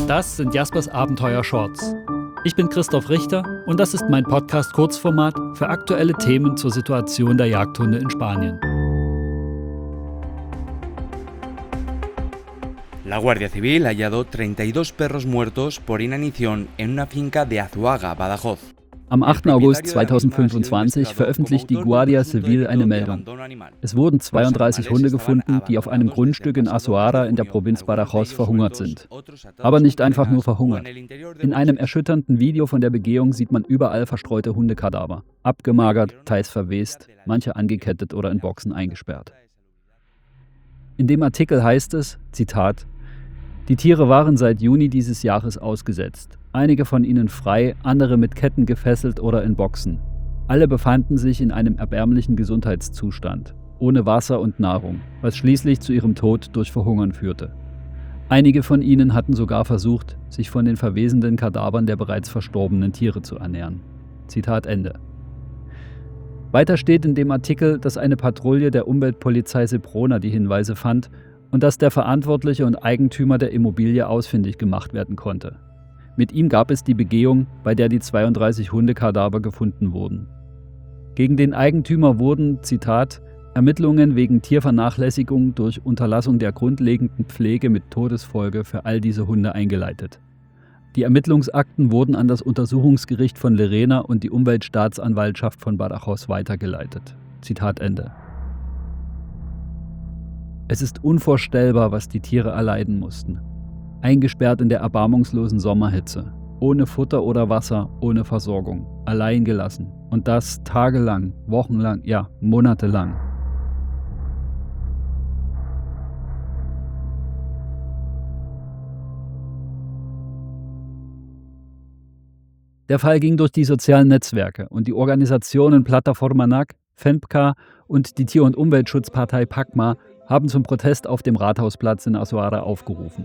Das sind Jaspers Abenteuer-Shorts. Ich bin Christoph Richter und das ist mein Podcast-Kurzformat für aktuelle Themen zur Situation der Jagdhunde in Spanien. La Guardia Civil ha hallado 32 perros muertos por inanición en una finca de Azuaga, Badajoz. Am 8. August 2025 veröffentlicht die Guardia Civil eine Meldung. Es wurden 32 Hunde gefunden, die auf einem Grundstück in Azuara in der Provinz Badajoz verhungert sind. Aber nicht einfach nur verhungert. In einem erschütternden Video von der Begehung sieht man überall verstreute Hundekadaver. Abgemagert, teils verwest, manche angekettet oder in Boxen eingesperrt. In dem Artikel heißt es, Zitat, die Tiere waren seit Juni dieses Jahres ausgesetzt. Einige von ihnen frei, andere mit Ketten gefesselt oder in Boxen. Alle befanden sich in einem erbärmlichen Gesundheitszustand, ohne Wasser und Nahrung, was schließlich zu ihrem Tod durch Verhungern führte. Einige von ihnen hatten sogar versucht, sich von den verwesenden Kadavern der bereits verstorbenen Tiere zu ernähren. Zitat Ende. Weiter steht in dem Artikel, dass eine Patrouille der Umweltpolizei Seprona die Hinweise fand und dass der Verantwortliche und Eigentümer der Immobilie ausfindig gemacht werden konnte. Mit ihm gab es die Begehung, bei der die 32 Hundekadaver gefunden wurden. Gegen den Eigentümer wurden, Zitat, Ermittlungen wegen Tiervernachlässigung durch Unterlassung der grundlegenden Pflege mit Todesfolge für all diese Hunde eingeleitet. Die Ermittlungsakten wurden an das Untersuchungsgericht von Llerena und die Umweltstaatsanwaltschaft von Badajoz weitergeleitet. Zitat Ende. Es ist unvorstellbar, was die Tiere erleiden mussten. Eingesperrt in der erbarmungslosen Sommerhitze, ohne Futter oder Wasser, ohne Versorgung, allein gelassen. Und das tagelang, wochenlang, ja, monatelang. Der Fall ging durch die sozialen Netzwerke und die Organisationen Plataforma NAC, FEMPCA und die Tier- und Umweltschutzpartei PACMA haben zum Protest auf dem Rathausplatz in Azuara aufgerufen.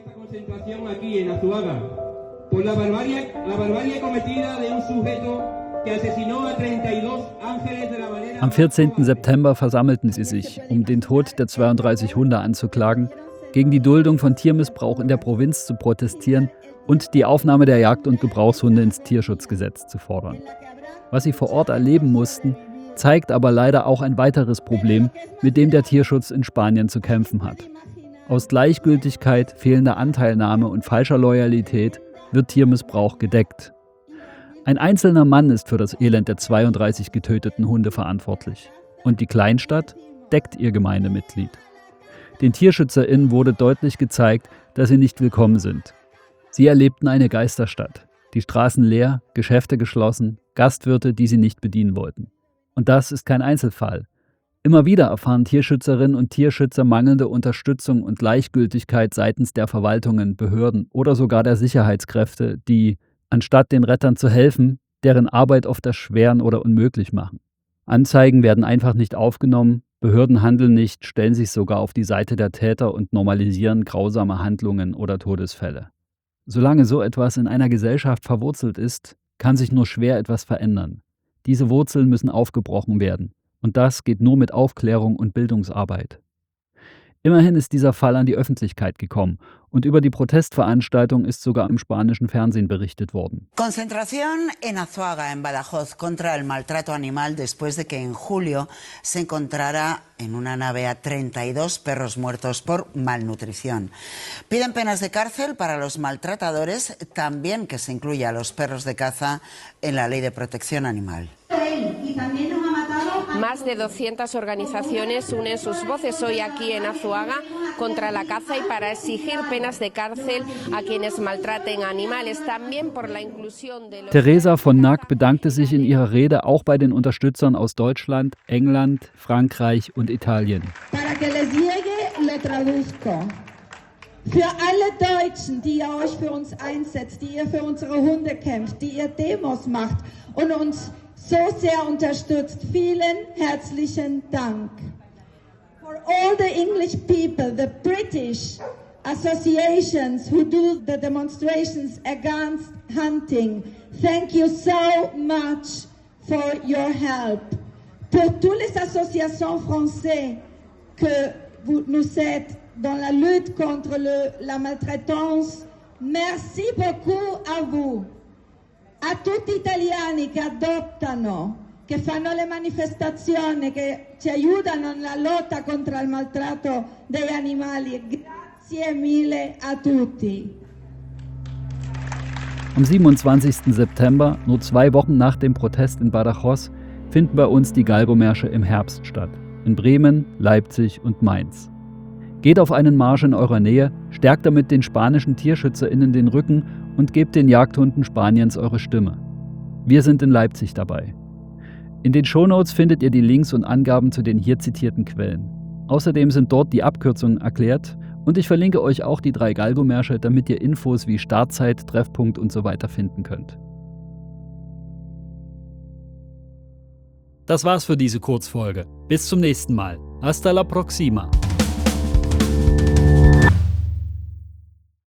Am 14. September versammelten sie sich, um den Tod der 32 Hunde anzuklagen, gegen die Duldung von Tiermissbrauch in der Provinz zu protestieren und die Aufnahme der Jagd- und Gebrauchshunde ins Tierschutzgesetz zu fordern. Was sie vor Ort erleben mussten, zeigt aber leider auch ein weiteres Problem, mit dem der Tierschutz in Spanien zu kämpfen hat. Aus Gleichgültigkeit, fehlender Anteilnahme und falscher Loyalität wird Tiermissbrauch gedeckt. Ein einzelner Mann ist für das Elend der 32 getöteten Hunde verantwortlich. Und die Kleinstadt deckt ihr Gemeindemitglied. Den TierschützerInnen wurde deutlich gezeigt, dass sie nicht willkommen sind. Sie erlebten eine Geisterstadt. Die Straßen leer, Geschäfte geschlossen, Gastwirte, die sie nicht bedienen wollten. Und das ist kein Einzelfall. Immer wieder erfahren Tierschützerinnen und Tierschützer mangelnde Unterstützung und Gleichgültigkeit seitens der Verwaltungen, Behörden oder sogar der Sicherheitskräfte, die, anstatt den Rettern zu helfen, deren Arbeit oft erschweren oder unmöglich machen. Anzeigen werden einfach nicht aufgenommen, Behörden handeln nicht, stellen sich sogar auf die Seite der Täter und normalisieren grausame Handlungen oder Todesfälle. Solange so etwas in einer Gesellschaft verwurzelt ist, kann sich nur schwer etwas verändern. Diese Wurzeln müssen aufgebrochen werden. Und das geht nur mit Aufklärung und Bildungsarbeit. Immerhin ist dieser Fall an die Öffentlichkeit gekommen und über die Protestveranstaltung ist sogar im spanischen Fernsehen berichtet worden. Concentración en Azuaga, en Badajoz, contra el maltrato animal después de que en julio se encontrara en una nave a 32 perros muertos por malnutrición. Piden penas de cárcel para los maltratadores, también que se incluya a los perros de caza en la ley de protección animal. Más de 200 organizaciones unen sus voces hoy aquí en Azuaga contra la caza y para exigir penas de cárcel a quienes maltraten animales, también por la inclusión de los... Teresa von Nack bedankte sich in ihrer Rede auch bei den Unterstützern aus Deutschland, England, Frankreich und Italien. Para que les llegue, le traduzco. Für alle Deutschen, die ihr euch für uns einsetzt, die ihr für unsere Hunde kämpft, die ihr Demos macht und uns so sehr unterstützt. Vielen herzlichen Dank. For all the English people, the British associations who do the demonstrations against hunting, thank you so much for your help. Pour toutes les associations françaises que vous nous êtes dans la lutte contre la maltraitance Merci beaucoup a vous, a tutti italiani che adottano, che fanno le manifestazioni, che ci aiutano nella lotta contro il maltratto degli animali. Grazie mille a tutti. Am 27. September, nur 2 Wochen nach dem Protest in Badajoz, finden bei uns die Galgo-Märsche im Herbst statt. In Bremen, Leipzig und Mainz. Geht auf einen Marsch in eurer Nähe, stärkt damit den spanischen TierschützerInnen den Rücken und gebt den Jagdhunden Spaniens eure Stimme. Wir sind in Leipzig dabei. In den Shownotes findet ihr die Links und Angaben zu den hier zitierten Quellen. Außerdem sind dort die Abkürzungen erklärt und ich verlinke euch auch die 3 Galgo-Märsche, damit ihr Infos wie Startzeit, Treffpunkt und so weiter finden könnt. Das war's für diese Kurzfolge. Bis zum nächsten Mal. Hasta la próxima.